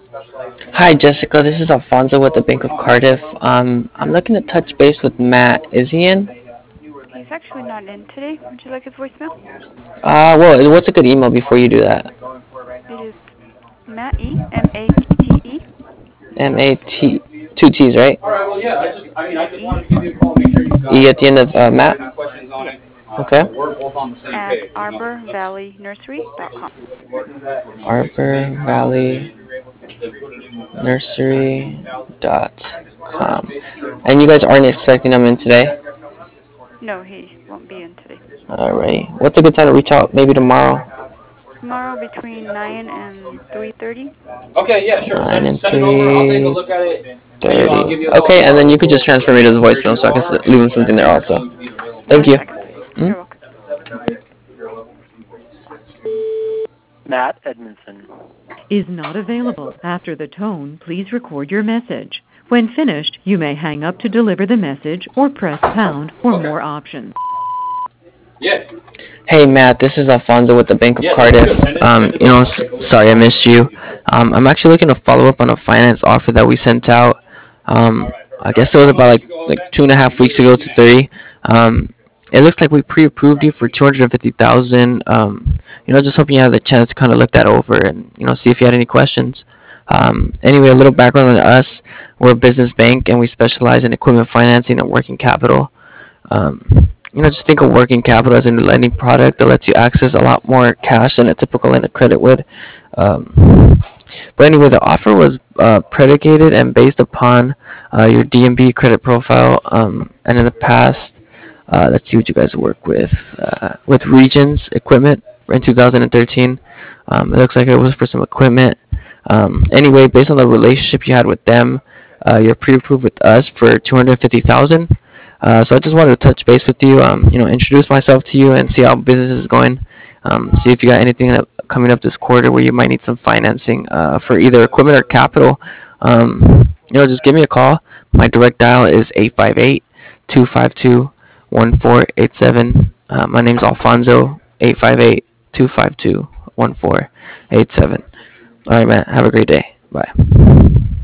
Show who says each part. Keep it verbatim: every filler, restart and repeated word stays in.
Speaker 1: Hi, Jessica. This is Alfonso with the Bank of Cardiff. Um, I'm looking to touch base with Matt. Is he in?
Speaker 2: He's actually not in today. Would you like his voicemail?
Speaker 1: Uh, well, what's a good email before you do that?
Speaker 2: It is Matt E, M A T T E,
Speaker 1: M A T, two T's, right?
Speaker 2: and E,
Speaker 1: E at the end of uh, Matt?
Speaker 2: yes,
Speaker 1: Okay.
Speaker 2: at arbor valley nursery dot com.
Speaker 1: Arbor Valley Nursery dot com. And you guys aren't expecting them in today?
Speaker 2: No, he won't be in today.
Speaker 1: Alright. What's a good time to reach out? Maybe tomorrow?
Speaker 2: Tomorrow between nine and three thirty.
Speaker 1: Okay, yeah, sure. Nine and three thirty. Okay, and then you could just transfer me to the voicemail so I can leave him something there also. Thank
Speaker 2: One
Speaker 1: you.
Speaker 2: second, please.
Speaker 1: Hmm?
Speaker 2: You're welcome.
Speaker 3: Matt Edmondson.
Speaker 4: Is not available. After the tone, please record your message. When finished, you may hang up to deliver the message or press pound for more options.
Speaker 1: Hey Matt, this is Alfonso with the Bank of Cardiff. Um, you know, s- sorry I missed you. Um, I'm actually looking to follow up on a finance offer that we sent out. Um, I guess it was about like like two and a half weeks ago to three. Um, it looks like we pre-approved you for two hundred and fifty thousand. Um, you know, just hoping you had the chance to kind of look that over and you know see if you had any questions. Um, anyway, a little background on us: we're a business bank and we specialize in equipment financing and working capital. Um, you know, just think of working capital as a lending product that lets you access a lot more cash than a typical line of credit would. Um, but anyway, the offer was uh, predicated and based upon uh, your D M B credit profile. Um, and in the past, uh, let's see what you guys work with. Uh, with Regions Equipment in two thousand thirteen. Um, it looks like it was for some equipment. Um, anyway, based on the relationship you had with them, uh, you're pre-approved with us for two hundred fifty thousand. Uh, so I just wanted to touch base with you, um, you know, introduce myself to you and see how business is going. Um, see if you got anything that, coming up this quarter where you might need some financing uh, for either equipment or capital. Um, you know, just give me a call. My direct dial is eight five eight, two five two, one four eight seven. Uh, my name's Alfonso, eight five eight, two five two, one four eight seven. All right, man. Have a great day. Bye.